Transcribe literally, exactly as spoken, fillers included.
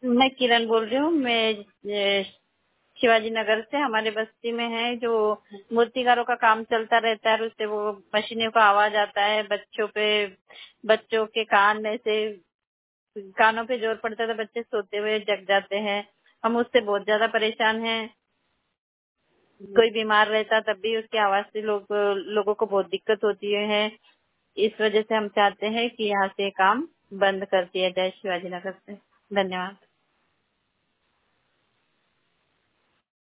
मैं किरण बोल रही हूँ। मैं ए, शिवाजी नगर से, हमारे बस्ती में है जो मूर्तिकारों का काम चलता रहता है और उससे वो मशीनों का आवाज आता है, बच्चों पे बच्चों के कान में से कानों पे जोर पड़ता है तो बच्चे सोते हुए जग जाते हैं। हम उससे बहुत ज्यादा परेशान हैं। कोई बीमार रहता तब भी उसकी आवाज से लोग लोगों को बहुत दिक्कत होती है। इस वजह से हम चाहते हैं कि यहाँ से काम बंद कर दिया जाए शिवाजी नगर से। धन्यवाद।